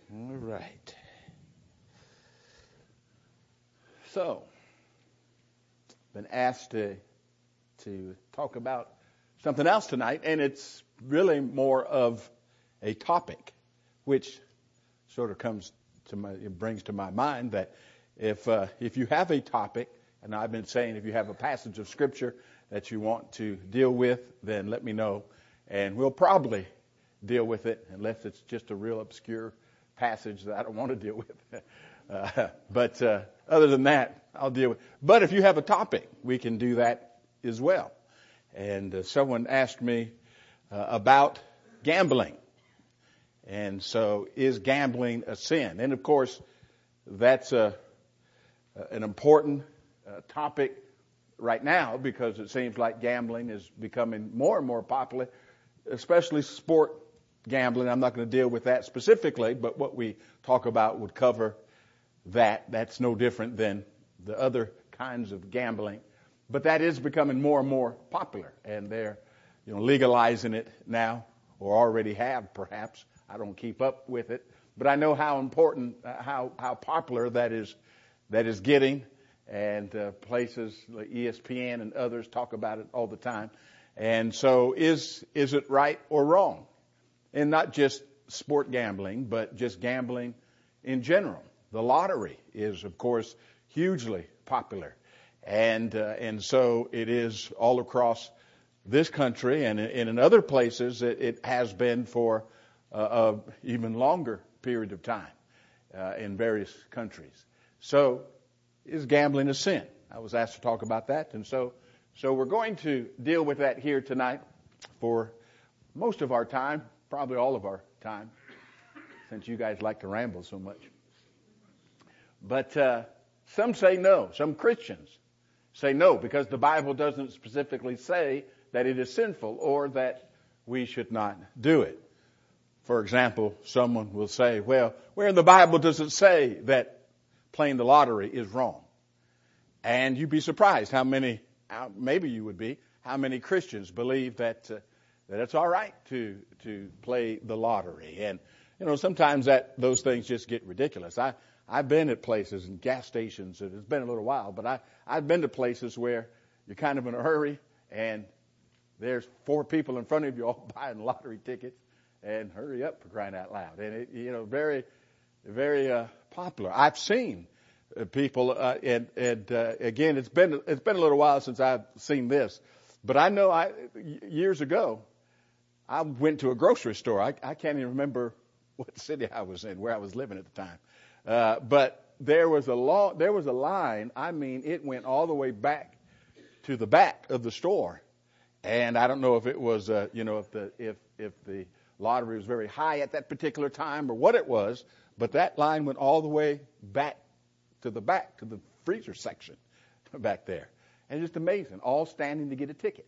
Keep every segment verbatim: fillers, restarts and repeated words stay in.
All right. So, been asked to to talk about something else tonight, and it's really more of a topic, which sort of comes to my, it brings to my mind that if uh, if you have a topic, and I've been saying if you have a passage of Scripture that you want to deal with, then let me know, and we'll probably deal with it, unless it's just a real obscure passage that I don't want to deal with. uh, but uh, other than that, I'll deal with it. But if you have a topic, we can do that as well. And uh, someone asked me uh, about gambling. And so, is gambling a sin? And of course, that's a, an important uh, topic right now, because it seems like gambling is becoming more and more popular, especially sport gambling. I'm not going to deal with that specifically, but what we talk about would cover that. That's no different than the other kinds of gambling. But that is becoming more and more popular, and they're, you know, legalizing it now, or already have, perhaps. I don't keep up with it, but I know how important, uh, how how popular that is, that is getting, and uh, places like E S P N and others talk about it all the time. And so, is is it right or wrong? And not just sport gambling, but just gambling in general. The lottery is, of course, hugely popular. And uh, and so it is all across this country, and, and in other places it, it has been for uh, an even longer period of time uh, in various countries. So is gambling a sin? I was asked to talk about that, and so so we're going to deal with that here tonight for most of our time, probably all of our time, since you guys like to ramble so much. But uh, some say no. Some Christians say no, because the Bible doesn't specifically say that it is sinful or that we should not do it. For example, someone will say, well, where in the Bible does it say that playing the lottery is wrong? And you'd be surprised how many, how, maybe you would be, how many Christians believe that uh, that it's all right to to play the lottery. And, you know, sometimes that those things just get ridiculous. I, I've been at places and gas stations, and it's been a little while, but I, I've been to places where you're kind of in a hurry, and there's four people in front of you all buying lottery tickets, and hurry up, for crying out loud. And, it, you know, very, very uh, popular. I've seen uh, people, uh, and, and uh, again, it's been it's been a little while since I've seen this, but I know I years ago, I went to a grocery store. I, I can't even remember what city I was in, where I was living at the time. Uh, but there was a long, there was a line. I mean, it went all the way back to the back of the store. And I don't know if it was, uh, you know, if the, if, if the lottery was very high at that particular time or what it was, but that line went all the way back to the back, to the freezer section back there. And it's just amazing, all standing to get a ticket.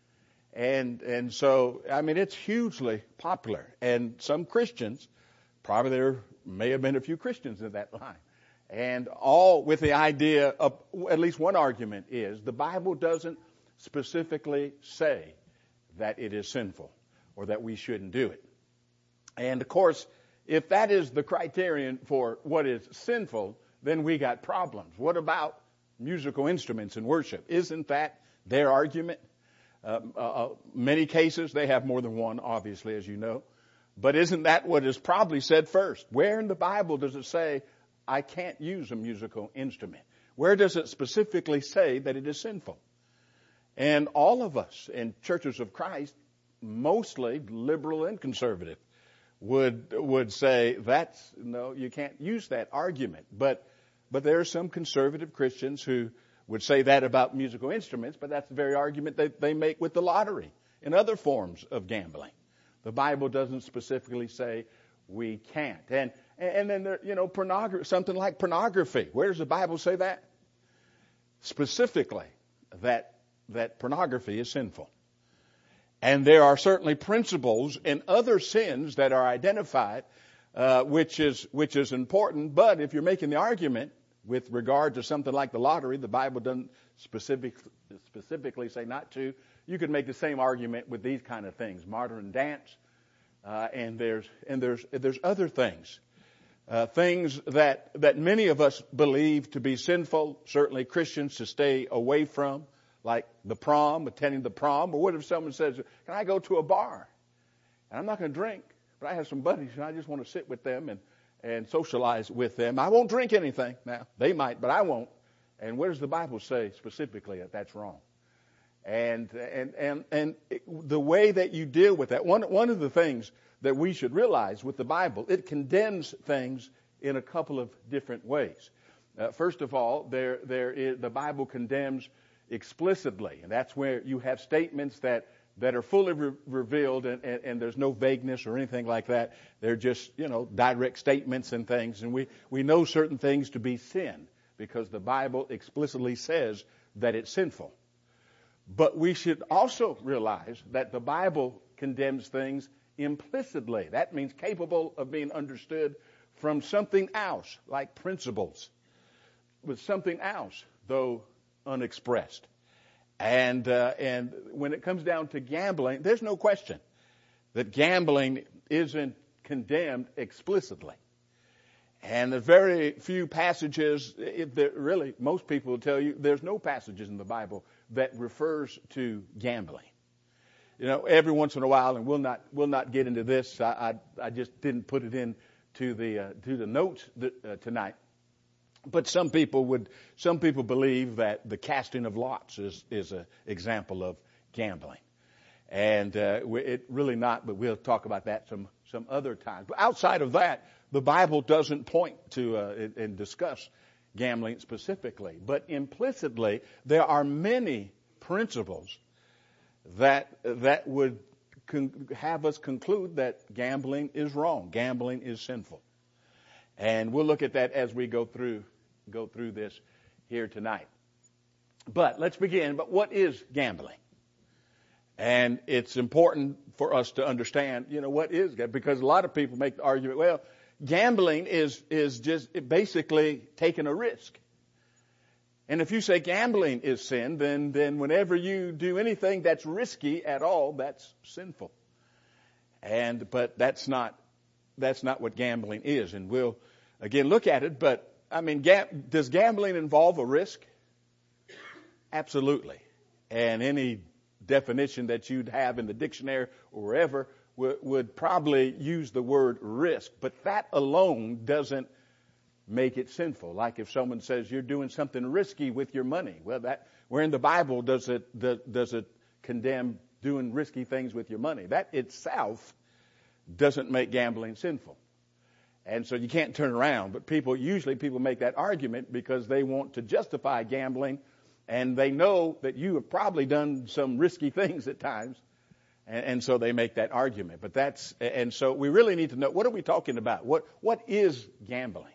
And, and so, I mean, it's hugely popular. And some Christians, probably there may have been a few Christians in that line. And all with the idea of, at least one argument is, the Bible doesn't specifically say that it is sinful or that we shouldn't do it. And of course, if that is the criterion for what is sinful, then we got problems. What about musical instruments in worship? Isn't that their argument? Uh, uh, many cases, they have more than one, obviously, as you know. But isn't that what is probably said first? Where in the Bible does it say, I can't use a musical instrument? Where does it specifically say that it is sinful? And all of us in churches of Christ, mostly liberal and conservative, would would say that's, no, you can't use that argument. But but there are some conservative Christians who would say that about musical instruments, but that's the very argument that they make with the lottery and other forms of gambling. The Bible doesn't specifically say we can't. And and then, there, you know, pornography, something like pornography. Where does the Bible say that? Specifically, that that pornography is sinful. And there are certainly principles in other sins that are identified, uh, which is which is important. But if you're making the argument with regard to something like the lottery, the Bible doesn't specific, specifically say not to. You could make the same argument with these kind of things, modern dance, uh, and there's and there's there's other things uh, things that, that many of us believe to be sinful, certainly Christians to stay away from, like the prom, attending the prom. Or what if someone says, can I go to a bar? And I'm not going to drink, but I have some buddies and I just want to sit with them and, and socialize with them. I won't drink anything. Now, they might, but I won't. And what does the Bible say specifically that that's wrong? And, and, and, and the way that you deal with that, one, one of the things that we should realize with the Bible, it condemns things in a couple of different ways. Uh, first of all, there, there is, the Bible condemns explicitly, and that's where you have statements that, that are fully re- revealed and, and, and there's no vagueness or anything like that. They're just, you know, direct statements and things, and we, we know certain things to be sin because the Bible explicitly says that it's sinful. But we should also realize that the Bible condemns things implicitly. That means capable of being understood from something else, like principles, with something else, though unexpressed. And uh, and when it comes down to gambling, there's no question that gambling isn't condemned explicitly. And there's very few passages, if there, really, most people will tell you there's no passages in the Bible that refers to gambling. You know, every once in a while, and we'll not we'll not get into this. I I, I just didn't put it in to the uh, to the notes that, uh, tonight. But some people would some people believe that the casting of lots is is an example of gambling, and uh, it really not. But we'll talk about that some some other time. But outside of that, the Bible doesn't point to uh, and discuss gambling specifically. But implicitly, there are many principles that that would con- have us conclude that gambling is wrong, gambling is sinful, and we'll look at that as we go through go through this here tonight. But let's begin. But what is gambling? And it's important for us to understand, you know, what is gambling, because a lot of people make the argument, well, gambling is is just basically taking a risk. And if you say gambling is sin, then, then whenever you do anything that's risky at all, that's sinful. And, but that's not, that's not what gambling is. And we'll, again, look at it. But, I mean, gam- does gambling involve a risk? Absolutely. And any definition that you'd have in the dictionary or wherever w- would probably use the word risk. But that alone doesn't make it sinful. Like if someone says you're doing something risky with your money. Well, that where in the Bible does it does, does it condemn doing risky things with your money? That itself doesn't make gambling sinful. And so you can't turn around. But people usually people make that argument because they want to justify gambling, and they know that you have probably done some risky things at times, and, and so they make that argument. But that's and so we really need to know, what are we talking about? What what is gambling?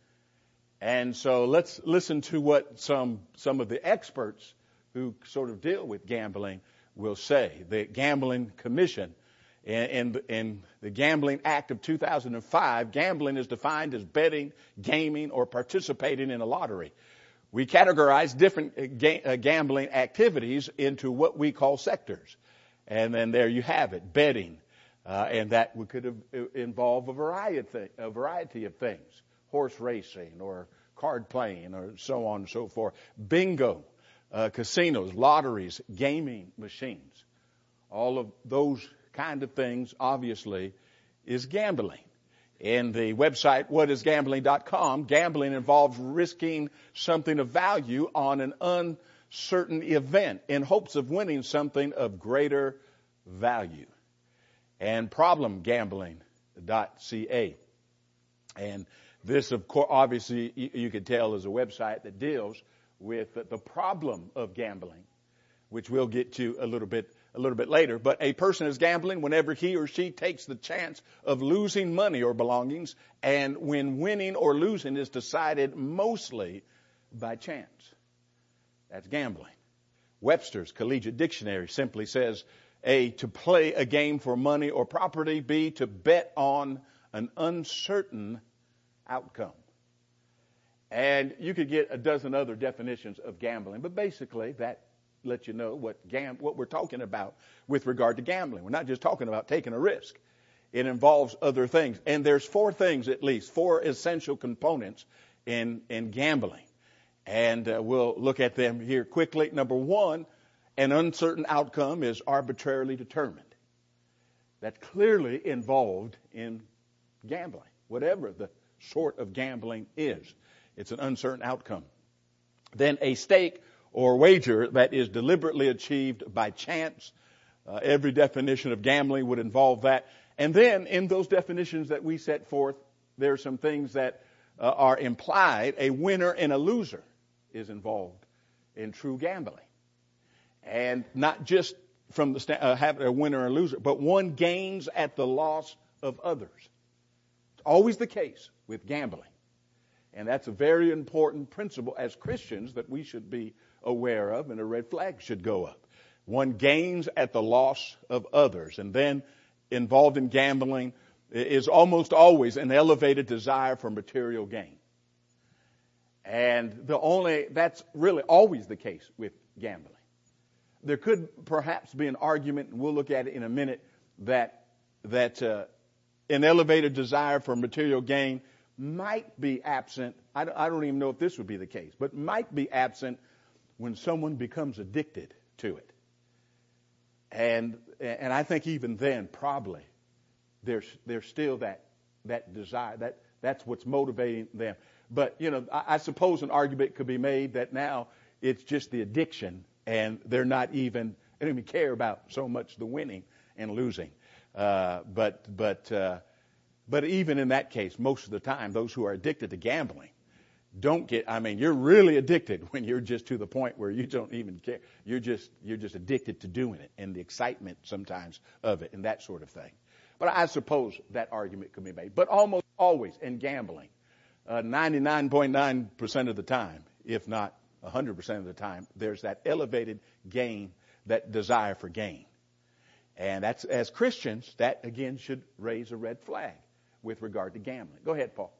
And so let's listen to what some some of the experts who sort of deal with gambling will say. The Gambling Commission in, in, in the Gambling Act of two thousand five, gambling is defined as betting, gaming, or participating in a lottery. We categorize different ga- gambling activities into what we call sectors. And then there you have it, betting. Uh, and that could have, involve a variety, of th- a variety of things. Horse racing or card playing or so on and so forth. Bingo, uh, casinos, lotteries, gaming machines. All of those kind of things, obviously, is gambling. In the website what is gambling dot com, gambling involves risking something of value on an uncertain event in hopes of winning something of greater value. And problem gambling dot c a. And this, of course, obviously, you can tell is a website that deals with the problem of gambling, which we'll get to a little bit a little bit later. But a person is gambling whenever he or she takes the chance of losing money or belongings, and when winning or losing is decided mostly by chance. That's gambling. Webster's Collegiate Dictionary simply says, A, to play a game for money or property. B, to bet on an uncertain outcome. And you could get a dozen other definitions of gambling, but basically that lets you know what gam- what we're talking about with regard to gambling. We're not just talking about taking a risk. It involves other things. And there's four things at least, four essential components in, in gambling. And uh, we'll look at them here quickly. Number one, an uncertain outcome is arbitrarily determined. That's clearly involved in gambling, whatever the sort of gambling is. It's an uncertain outcome. Then a stake or wager that is deliberately achieved by chance. Uh, every definition of gambling would involve that. And then in those definitions that we set forth, there are some things that uh, are implied. A winner and a loser is involved in true gambling. And not just from the sta- uh, having a winner or a loser, but one gains at the loss of others. It's always the case with gambling. And that's a very important principle as Christians that we should be aware of, and a red flag should go up. One gains at the loss of others. And then involved in gambling is almost always an elevated desire for material gain. And the only, that's really always the case with gambling. There could perhaps be an argument, and we'll look at it in a minute, that, that uh, an elevated desire for material gain might be absent. I don't, I don't even know if this would be the case, but might be absent when someone becomes addicted to it. And and I think even then, probably, there's there's still that that desire. That that's what's motivating them. But you know, I, I suppose an argument could be made that now it's just the addiction, and they're not even they don't even care about so much the winning and losing. Uh, but but uh, but even in that case, most of the time, those who are addicted to gambling don't get, I mean, you're really addicted when you're just to the point where you don't even care. You're just, you're just addicted to doing it and the excitement sometimes of it and that sort of thing. But I suppose that argument could be made. But almost always in gambling, uh, ninety-nine point nine percent of the time, if not one hundred percent of the time, there's that elevated gain, that desire for gain. And that's, as Christians, that again should raise a red flag with regard to gambling. Go ahead, Paul.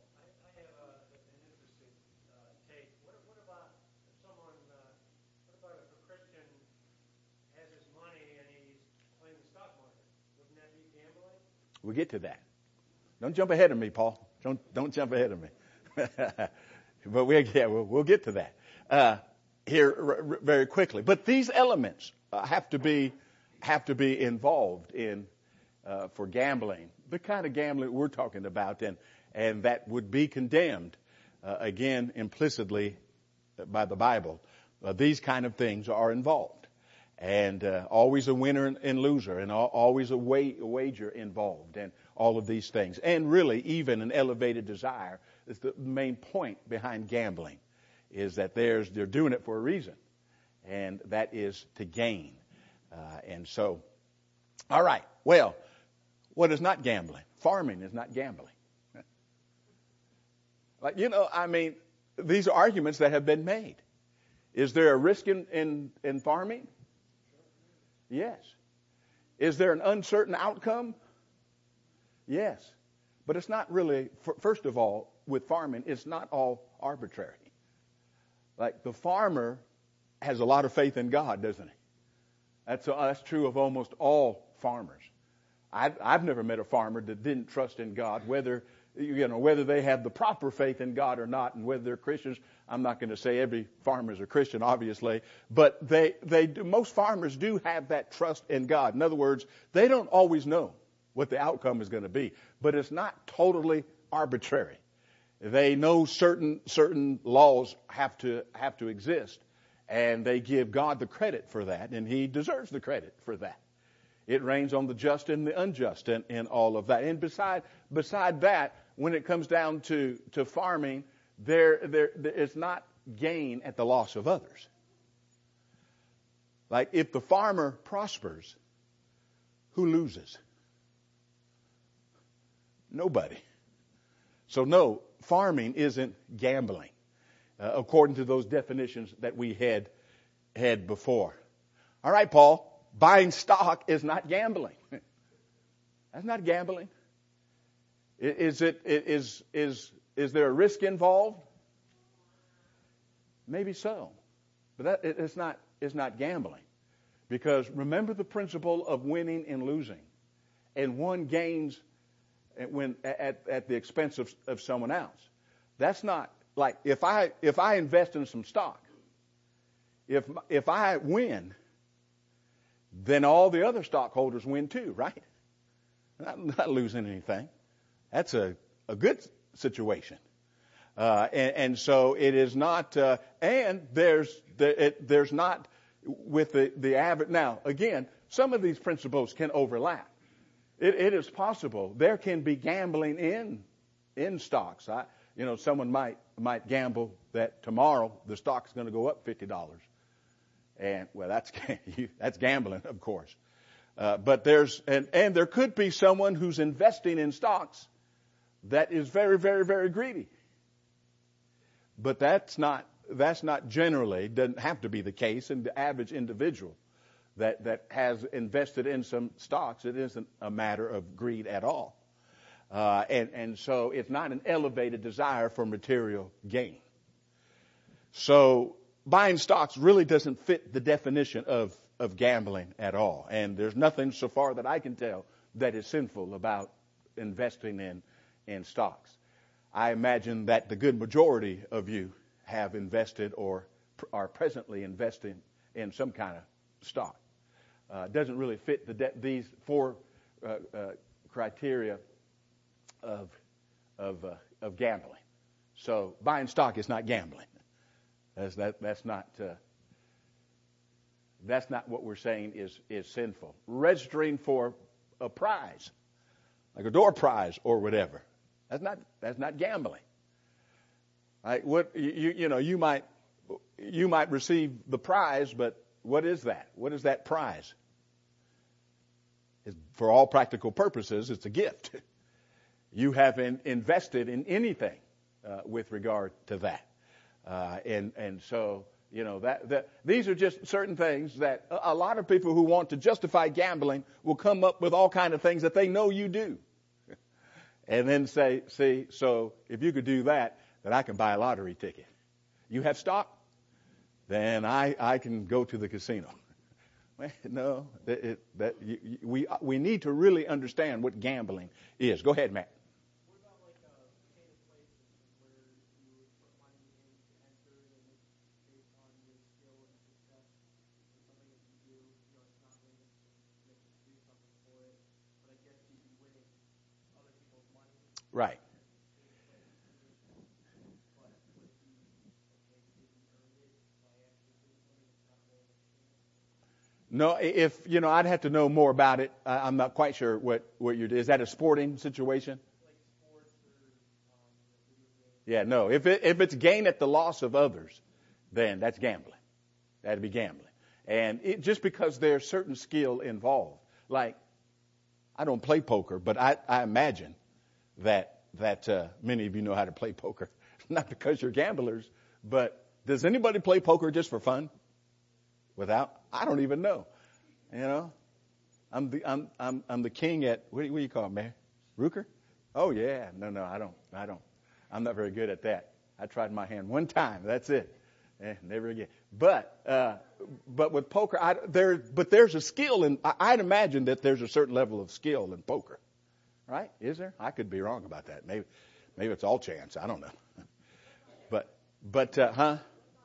We'll get to that. Don't jump ahead of me, Paul. Don't don't jump ahead of me. But we yeah, we'll, we'll get to that uh, here r- r- very quickly. But these elements uh, have to be have to be involved in uh, for gambling, the kind of gambling we're talking about, and and that would be condemned uh, again implicitly by the Bible. Uh, these kind of things are involved. And uh, always a winner and loser, and al- always a, wa- a wager involved, and all of these things. And really, even an elevated desire is the main point behind gambling, is that there's they're doing it for a reason, and that is to gain. Uh, and so, all right, well, what is not gambling? Farming is not gambling. Like, you know, I mean, these are arguments that have been made. Is there a risk in, in, in farming? Yes. Is there an uncertain outcome? Yes. But it's not really, first of all, with farming, it's not all arbitrary. Like the farmer has a lot of faith in God, doesn't he? That's, uh, that's true of almost all farmers. I've, I've never met a farmer that didn't trust in God, whether you know whether they have the proper faith in God or not, and whether they're Christians. I'm not going to say every farmer is a Christian, obviously, but they they do, most farmers do have that trust in God. In other words, they don't always know what the outcome is going to be, but it's not totally arbitrary. They know certain certain laws have to have to exist, and they give God the credit for that, and He deserves the credit for that. It rains on the just and the unjust and, and all of that. And beside beside that, when it comes down to, to farming, there, there there is not gain at the loss of others. Like if the farmer prospers, who loses? Nobody. So no, farming isn't gambling, uh, according to those definitions that we had had before. All right, Paul. Buying stock is not gambling. That's not gambling. Is it, is, is, is there a risk involved? Maybe so. But that, it's not, it's not gambling. Because remember the principle of winning and losing. And one gains when at, at the expense of, of someone else. That's not like if I if I invest in some stock, if if I win, then all the other stockholders win too, right? I'm not, not losing anything. That's a, a good situation. Uh, and, and so it is not, uh, and there's the, it, there's not with the, the average. Now, again, some of these principles can overlap. It, it is possible there can be gambling in in stocks. I, you know, someone might might gamble that tomorrow the stock's going to go up fifty dollars, and well, that's that's gambling, of course. Uh, but there's and and there could be someone who's investing in stocks that is very, very, very greedy. But that's not that's not generally doesn't have to be the case in the average individual that that has invested in some stocks. It isn't a matter of greed at all, uh, and and so it's not an elevated desire for material gain. So buying stocks really doesn't fit the definition of of gambling at all, and there's nothing so far that I can tell that is sinful about investing in in stocks. I imagine that the good majority of you have invested or pr- are presently investing in some kind of stock. Uh, it doesn't really fit the de- these four uh, uh, criteria of of uh, of gambling. So buying stock is not gambling. That's that. That's not. Uh, that's not what we're saying is is sinful. Registering for a prize, like a door prize or whatever. That's not that's not gambling. Right? What you you know you might you might receive the prize, but what is that? What is that prize? It's, for all practical purposes, it's a gift. You haven't invested in anything uh, with regard to that, uh, and and so you know that that these are just certain things that a, a lot of people who want to justify gambling will come up with all kind of things that they know you do. And then say, see, so if you could do that, then I can buy a lottery ticket. You have stock? Then I, I can go to the casino. Well, no, that, it, that you, you, we we need to really understand what gambling is. Go ahead, Matt. What about like uh, pay to play systems where you would put money in to enter and it's based on your skill and success and something that you do, you know, it's not really necessarily you have to do something for it, but I guess you'd be winning other people's money. Right. No, if, you know, I'd have to know more about it. I, I'm not quite sure what, what you're, is that a sporting situation? Like sports or, um, yeah, no. If it, if it's gain at the loss of others, then that's gambling. That'd be gambling. And it, just because there's certain skill involved, like, I don't play poker, but I, I imagine that, that, uh, many of you know how to play poker. Not because you're gamblers, but does anybody play poker just for fun? Without, I don't even know. You know, I'm the I'm I'm I'm the king at what do you, what do you call it, man? Rooker? Oh yeah, no no I don't I don't I'm not very good at that. I tried my hand one time. That's it. Eh, never again. But uh, but with poker, I, there but there's a skill in. I, I'd imagine that there's a certain level of skill in poker, right? Is there? I could be wrong about that. Maybe maybe it's all chance. I don't know. But but uh, huh?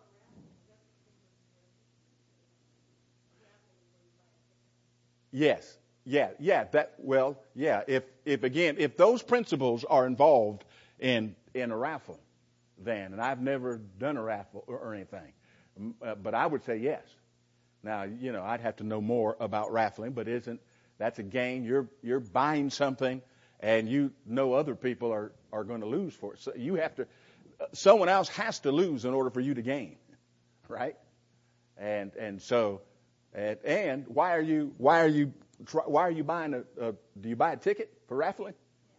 Yes. Yeah. Yeah. That. Well. Yeah. If if again, if those principles are involved in in a raffle, then, and I've never done a raffle or, or anything, uh, but I would say yes. Now, you know, I'd have to know more about raffling, but isn't that's a game? You're you're buying something, and you know other people are are going to lose for it. So you have to. Uh, someone else has to lose in order for you to gain, right? And and so. And, and why are you why are you why are you buying a, a do you buy a ticket for raffling?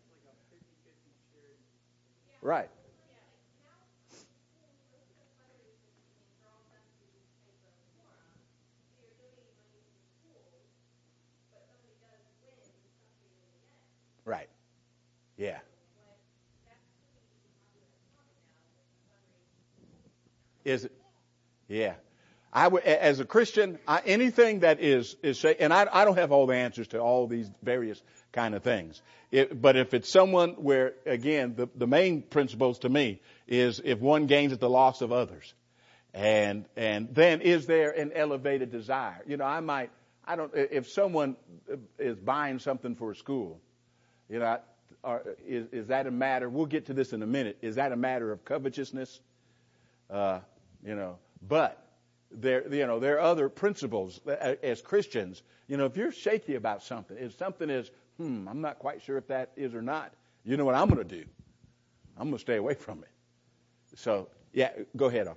Right. Right. Yeah. Is it? Yeah. I would, as a Christian, I, anything that is, is, and I, I don't have all the answers to all these various kind of things. It, but if it's someone where, again, the, the main principles to me is if one gains at the loss of others. And, and then is there an elevated desire? You know, I might, I don't, if someone is buying something for a school, you know, or is, is that a matter, we'll get to this in a minute, is that a matter of covetousness? Uh, you know, but there, you know, there are other principles as Christians. You know, if you're shaky about something, if something is, hmm, I'm not quite sure if that is or not, you know what I'm going to do? I'm going to stay away from it. So, yeah, go ahead.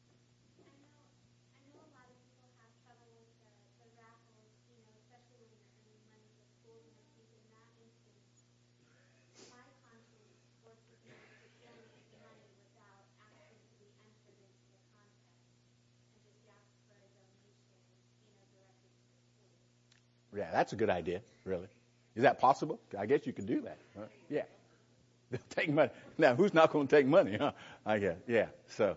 Yeah, that's a good idea, really. Is that possible? I guess you can do that. Huh? Yeah. Take money. Now, who's not going to take money, huh? I guess. Yeah. So.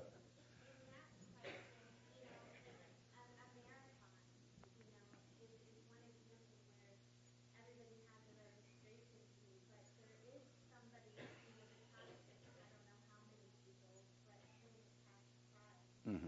Mm-hmm.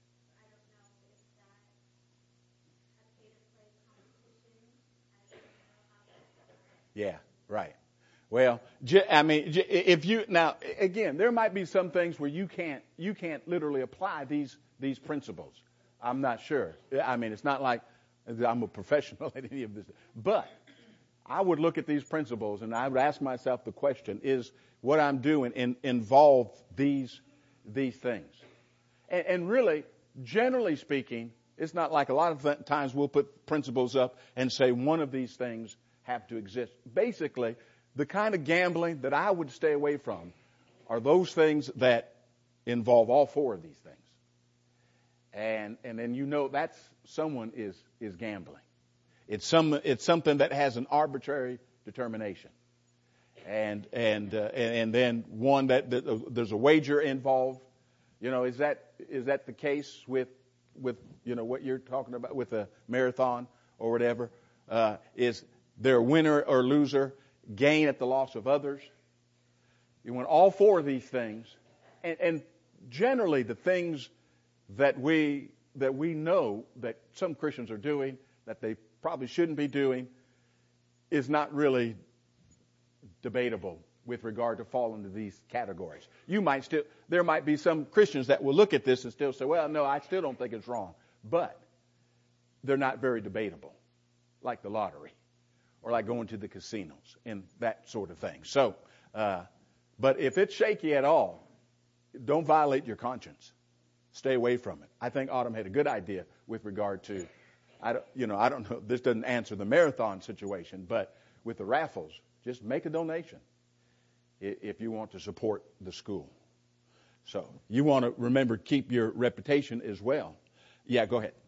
Yeah, right. Well, I mean, if you now again, there might be some things where you can't you can't literally apply these these principles. I'm not sure. I mean, it's not like I'm a professional at any of this, but I would look at these principles and I would ask myself the question: is what I'm doing in, involve these these things? And, and really, generally speaking, it's not like a lot of times we'll put principles up and say one of these things have to exist. Basically, the kind of gambling that I would stay away from are those things that involve all four of these things. And and then you know that's someone is is gambling. It's some it's something that has an arbitrary determination. And and uh, and, and then one that, that uh, there's a wager involved. You know, is that is that the case with with you know what you're talking about with a marathon or whatever? Uh, is there a winner or loser? Gain at the loss of others. You want all four of these things, and, and generally the things that we that we know that some Christians are doing that they probably shouldn't be doing is not really debatable with regard to fall into these categories. You might still there might be some Christians that will look at this and still say, well, no, I still don't think it's wrong, but they're not very debatable, like the lottery. Or like going to the casinos and that sort of thing. So, uh, but if it's shaky at all, don't violate your conscience. Stay away from it. I think Autumn had a good idea with regard to, I don't, you know, I don't know, this doesn't answer the marathon situation, but with the raffles, just make a donation if you want to support the school. So you want to remember, keep your reputation as well. Yeah, go ahead.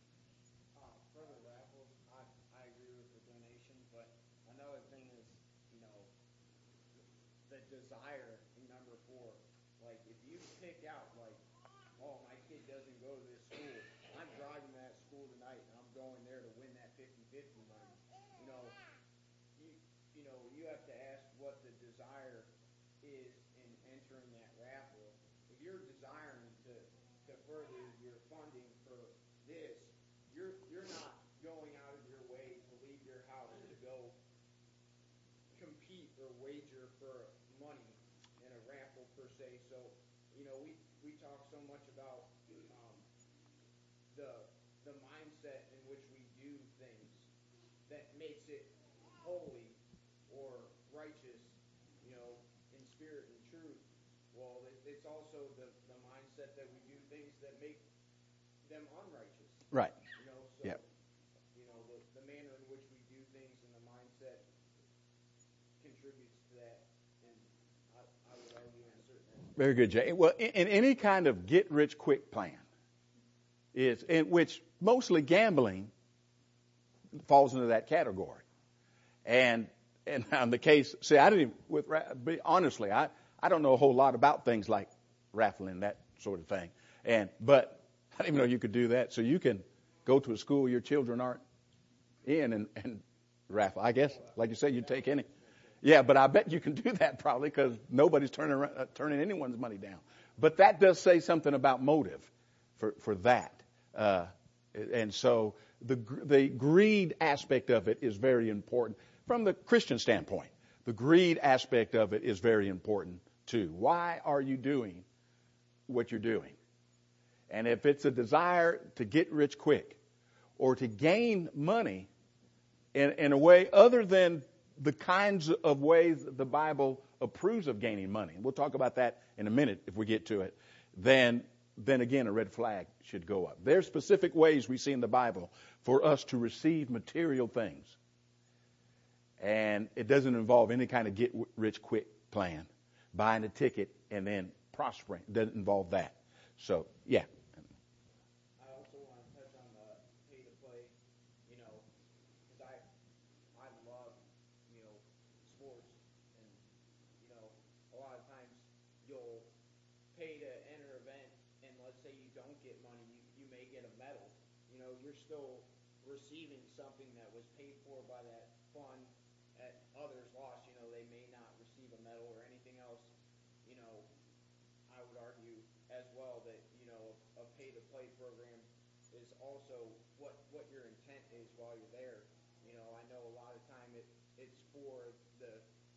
Desire in number four. Like, if you pick out, like, oh, my kid doesn't go to this school, I'm driving to that school tonight, and I'm going there to win that fifty-fifty money. You know, you, you know, you have to ask what the desire is in entering that raffle. If you're desiring to, to further your funding for this, you're you're not going out of your way to leave your house to go compete or wager for money in a raffle per se. So, you know, we, we talk so much about um, the the mindset in which we do things that makes it holy or righteous, you know, in spirit and truth. Well, it, it's also the, the mindset that we do things that make them unrighteous. Right. You know, so, yep. you know, the, the manner in which we do things and the mindset contributes to that, and I, I would argue in certain aspects. Very good, Jay. Well, in, in any kind of get-rich-quick plan, is in which mostly gambling falls into that category, and and in the case, see, I didn't even, with honestly, I I don't know a whole lot about things like raffling, that sort of thing, and but I didn't even know you could do that. So you can go to a school your children aren't in and, and raffle. I guess, like you said, you take any. Yeah, but I bet you can do that probably because nobody's turning around, uh, turning anyone's money down. But that does say something about motive for for that. Uh, and so the the greed aspect of it is very important from the Christian standpoint. The greed aspect of it is very important too. Why are you doing what you're doing? And if it's a desire to get rich quick or to gain money in, in a way other than the kinds of ways the Bible approves of gaining money, and we'll talk about that in a minute if we get to it, then, then again, a red flag should go up. There's specific ways we see in the Bible for us to receive material things. And it doesn't involve any kind of get rich quick plan, buying a ticket and then prospering. It doesn't involve that. So, yeah. I also want to touch on the pay to play, you know, because I, I love, you know, sports, and, you know, a lot of times you'll pay to enter an event, and let's say you don't get money, you, you may get a medal. You know, you're still receiving something that was paid for by that fund that others lost. You know, they may not receive a medal or anything else. You know, I would argue as well that, you know, a, a pay-to-play program is also what what your intent is while you're there. You know, I know a lot of time it, it's for the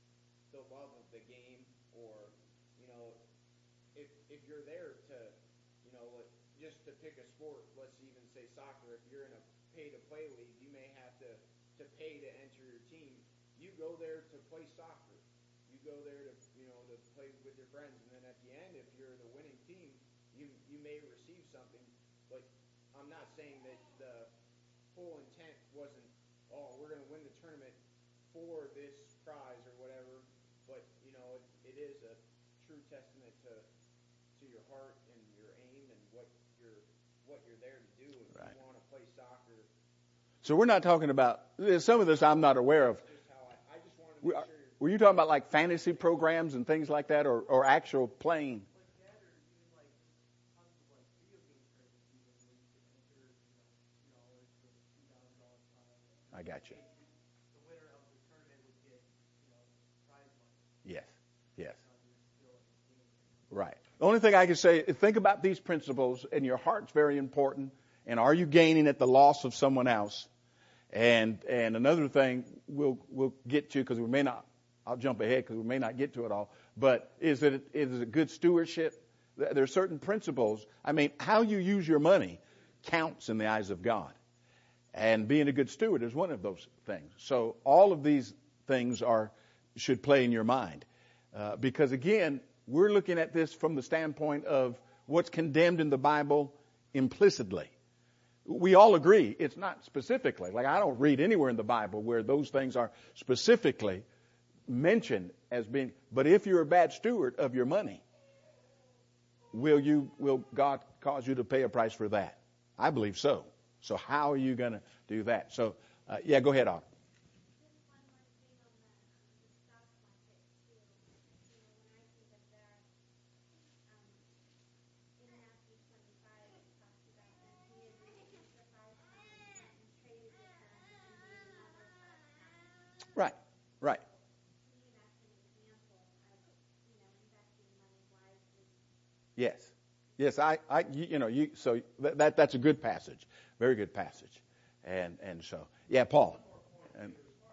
the love of the game, or, you know, if if you're there to, you know, just to pick a sport, let's even say soccer, if you're in a pay-to-play league, you may have to, to pay to enter your team. You go there to play soccer. You go there to, you know, to play with your friends, and then at the end, if you're the winning team, you you may receive something. But I'm not saying that the full intent wasn't, oh, we're going to win the tournament for this prize or whatever. But, you know, it, it is a true testament to to your heart and your aim and what you're what you're there to do. If Right. you want to play soccer. So we're not talking about, some of this I'm not aware of. Just how I, I just wanted to make Were sure you're were you talking about like fantasy programs and things like that, or, or actual playing? Like that, or even like tons of like video game tournaments, even where you can enter, you know, two dollars for a two thousand dollar prize. I got you. The winner of the tournament would get, you know, prize money. Yes, yes. Uh, you're still in the game. Right. The only thing I can say is think about these principles, and your heart's very important. And are you gaining at the loss of someone else? And and another thing we'll we'll get to, because we may not. I'll jump ahead because we may not get to it all. But is it is it good stewardship? There are certain principles. I mean, how you use your money counts in the eyes of God, and being a good steward is one of those things. So all of these things are should play in your mind, uh, because again, we're looking at this from the standpoint of what's condemned in the Bible implicitly. We all agree it's not specifically. Like, I don't read anywhere in the Bible where those things are specifically mentioned as being. But if you're a bad steward of your money, will you? Will God cause you to pay a price for that? I believe so. So how are you going to do that? So, uh, yeah, go ahead, Otto. Right, right. Yes, yes. I, I, you, you know, you. So that, that that's a good passage, very good passage, and and so yeah, Paul. And,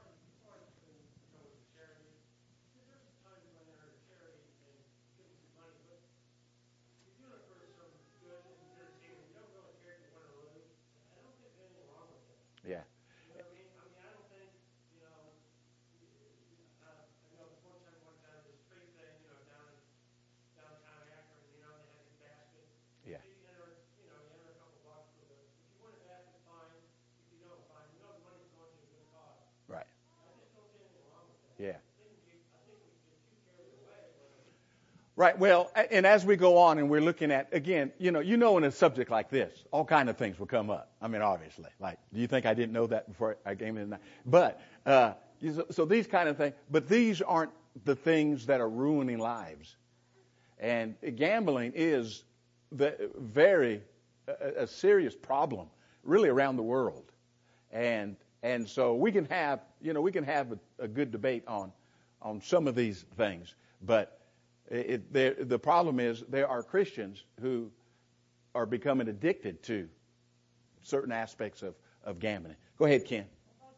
yeah. You know what I mean? I mean, I don't think, you know, uh, I know this one time, one time, this street thing, you know, down downtown Akron, you know, they had these baskets. Yeah. You enter, you know, you enter a couple bucks for the, if you win a basket, fine. If you don't, fine. You know the money's going to a good cause. Right. I just don't see anything wrong with that. Yeah. I think we, I think we get too carried away with it. Right. Well, and as we go on and we're looking at, again, you know, you know, in a subject like this, all kind of things will come up. I mean, obviously, like, do you think I didn't know that before I came in? But, uh, so these kind of things, but these aren't the things that are ruining lives. And gambling is the very a, a serious problem really around the world. And and so we can have, you know, we can have a, a good debate on on some of these things. But it, there, the problem is there are Christians who are becoming addicted to certain aspects of, of gambling. Go ahead, Ken.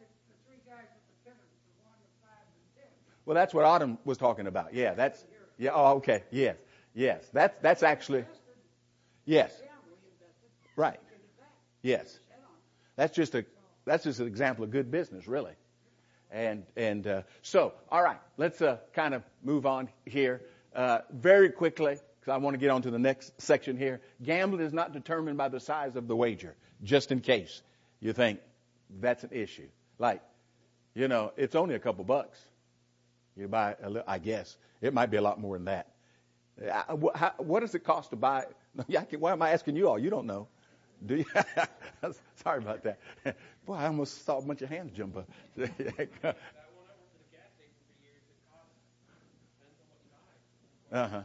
Well, that's what Autumn was talking about. Yeah, that's, yeah, oh, okay, yes, yes. That's, that's actually, yes. Right. Yes. That's just a, that's just an example of good business, really. And, and, uh, so, all right, let's, uh, kind of move on here, uh, very quickly, because I want to get on to the next section here. Gambling is not determined by the size of the wager, just in case you think that's an issue. Like, you know, it's only a couple bucks. You buy a little, I guess it might be a lot more than that. I, how, what does it cost to buy? Yeah, why am I asking you all? You don't know, do you? Sorry about that. Boy, I almost saw a bunch of hands jump up. Uh-huh.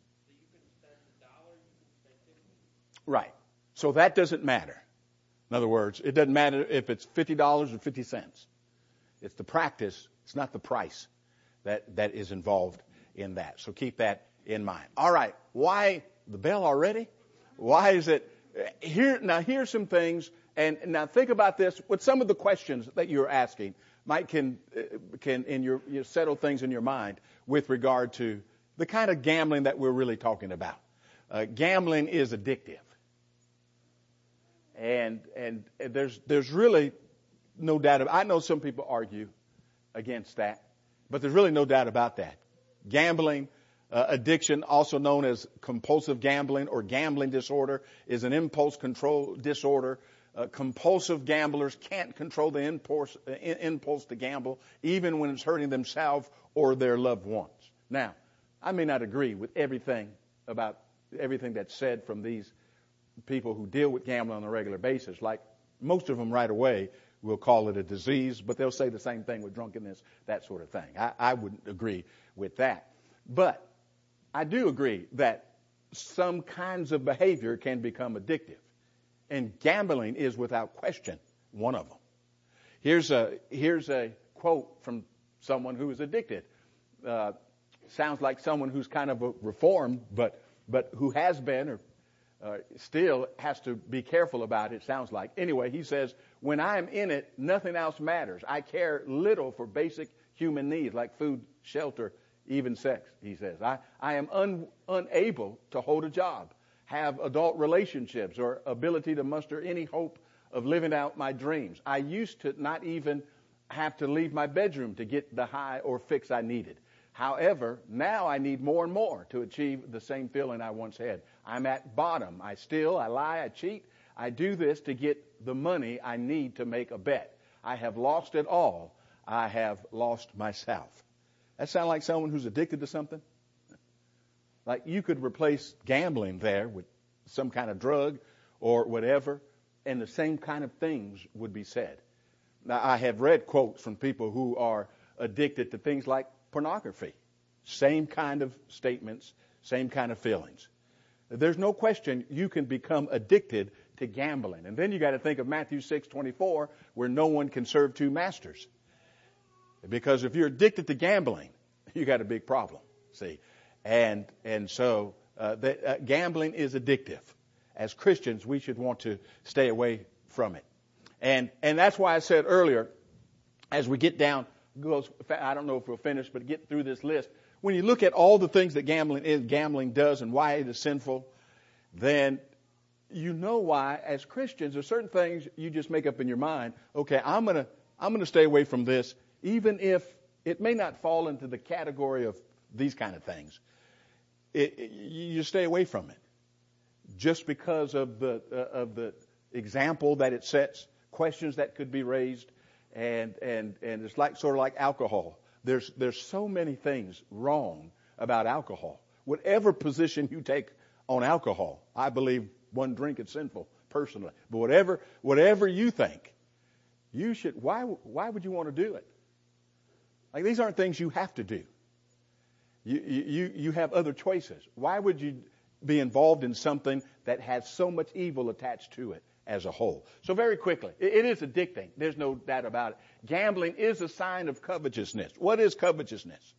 Right. So that doesn't matter. In other words, it doesn't matter if it's fifty dollars or fifty cents. It's the practice. It's not the price that, that is involved in that. So keep that in mind. All right. Why the bell already? Why is it here? Now here's some things. And now think about this with some of the questions that you're asking might can, can in your, you settle things in your mind with regard to the kind of gambling that we're really talking about. Uh, gambling is addictive. And, and there's, there's really no doubt about, I know some people argue against that, but there's really no doubt about that. Gambling, uh, addiction, also known as compulsive gambling or gambling disorder, is an impulse control disorder. Uh, compulsive gamblers can't control the impulse, uh, impulse to gamble, even when it's hurting themselves or their loved ones. Now, I may not agree with everything about everything that's said from these people who deal with gambling on a regular basis. Like most of them right away will call it a disease, but they'll say the same thing with drunkenness, that sort of thing. I, I wouldn't agree with that. But I do agree that some kinds of behavior can become addictive. And gambling is without question one of them. Here's a, here's a quote from someone who is addicted. Uh, sounds like someone who's kind of a reformed, but, but who has been or Uh, still has to be careful about it, sounds like. Anyway, he says, when I am in it, nothing else matters. I care little for basic human needs like food, shelter, even sex, he says. I, I am un, unable to hold a job, have adult relationships, or ability to muster any hope of living out my dreams. I used to not even have to leave my bedroom to get the high or fix I needed. However, now I need more and more to achieve the same feeling I once had. I'm at bottom. I steal, I lie, I cheat. I do this to get the money I need to make a bet. I have lost it all. I have lost myself. That sound like someone who's addicted to something? Like you could replace gambling there with some kind of drug or whatever, and the same kind of things would be said. Now, I have read quotes from people who are addicted to things like pornography. Same kind of statements, same kind of feelings. There's no question you can become addicted to gambling. And then you got to think of Matthew six twenty-four, where no one can serve two masters. Because if you're addicted to gambling, you got a big problem. See, and and so uh, the, uh, gambling is addictive. As Christians, we should want to stay away from it. And and that's why I said earlier, as we get down, goes, I don't know if we'll finish, but get through this list. When you look at all the things that gambling is, gambling does, and why it is sinful, then you know why, as Christians, there's certain things you just make up in your mind. Okay, I'm gonna I'm gonna stay away from this, even if it may not fall into the category of these kind of things. It, it, you just stay away from it, just because of the uh, of the example that it sets, questions that could be raised, and and and it's like sort of like alcohol. There's there's so many things wrong about alcohol. Whatever position you take on alcohol, I believe one drink is sinful personally. But whatever whatever you think, you should. Why why would you want to do it? Like these aren't things you have to do. You you you have other choices. Why would you be involved in something that has so much evil attached to it as a whole. So very quickly, it is addicting. There's no doubt about it. Gambling is a sign of covetousness. What is covetousness?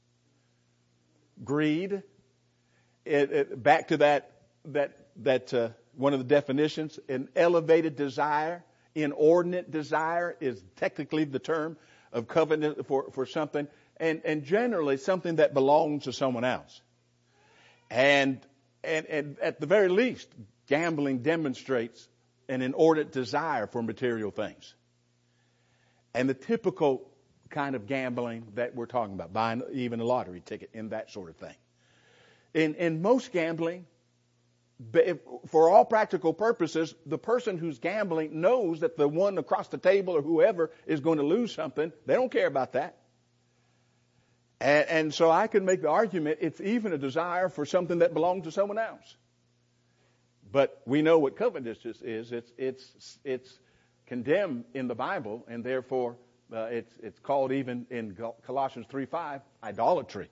Greed. It, it, back to that, that, that uh, one of the definitions, an elevated desire, inordinate desire is technically the term of covenant for, for something, and, and generally something that belongs to someone else. And, and, and at the very least, gambling demonstrates an inordinate desire for material things. And the typical kind of gambling that we're talking about, buying even a lottery ticket and that sort of thing. In, in most gambling, for all practical purposes, the person who's gambling knows that the one across the table or whoever is going to lose something. They don't care about that. And, and so I can make the argument it's even a desire for something that belongs to someone else. But we know what covetousness is. It's it's it's condemned in the Bible, and therefore uh, it's it's called even in Colossians three five idolatry.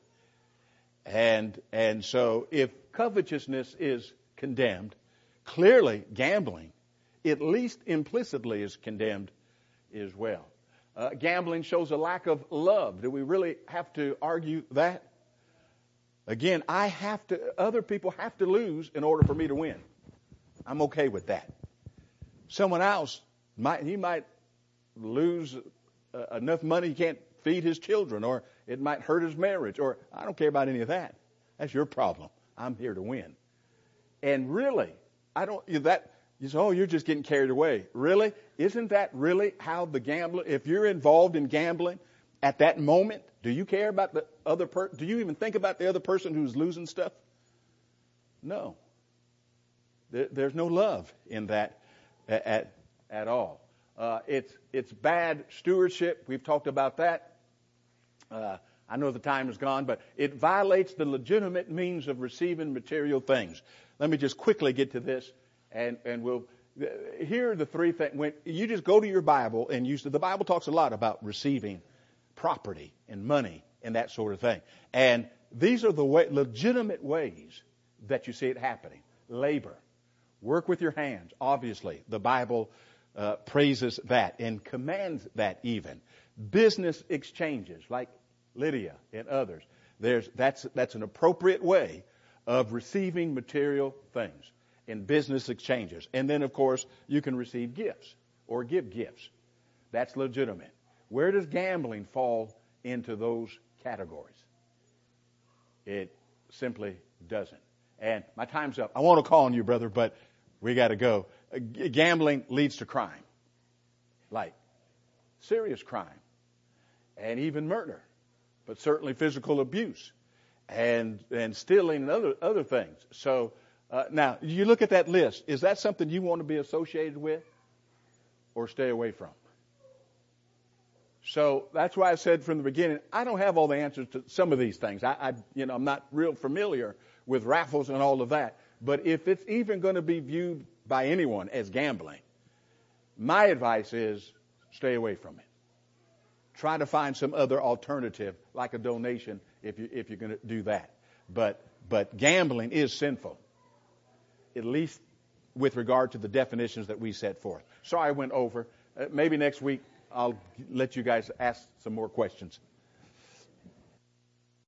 And and so if covetousness is condemned, clearly gambling, at least implicitly, is condemned as well. Uh, gambling shows a lack of love. Do we really have to argue that? Again, I have to. Other people have to lose in order for me to win. I'm okay with that. Someone else might, he might lose uh, enough money he can't feed his children, or it might hurt his marriage, or I don't care about any of that. That's your problem. I'm here to win. And really, I don't, that, you say, oh, you're just getting carried away. Really? Isn't that really how the gambler, if you're involved in gambling at that moment, do you care about the other person? Do you even think about the other person who's losing stuff? No. There's no love in that at, at all. Uh, it's, it's bad stewardship. We've talked about that. Uh, I know the time is gone, but it violates the legitimate means of receiving material things. Let me just quickly get to this, and, and we'll, here are the three things. When you just go to your Bible and use, the Bible talks a lot about receiving property and money and that sort of thing. And these are the way, legitimate ways that you see it happening. Labor. Work with your hands. Obviously, the Bible uh, praises that and commands that even. Business exchanges, like Lydia and others. There's, that's, that's an appropriate way of receiving material things in business exchanges. And then, of course, you can receive gifts or give gifts. That's legitimate. Where does gambling fall into those categories? It simply doesn't. And my time's up. I want to call on you, brother, but we got to go. Uh, g- gambling leads to crime, like serious crime, and even murder, but certainly physical abuse, and and stealing and other other things. So uh, now you look at that list. Is that something you want to be associated with, or stay away from? So that's why I said from the beginning, I don't have all the answers to some of these things. I, I you know, I'm not real familiar with raffles and all of that. But if it's even going to be viewed by anyone as gambling, my advice is stay away from it. Try to find some other alternative, like a donation, if you if you're going to do that. But but gambling is sinful, at least with regard to the definitions that we set forth. Sorry I went over. Uh, maybe next week I'll let you guys ask some more questions.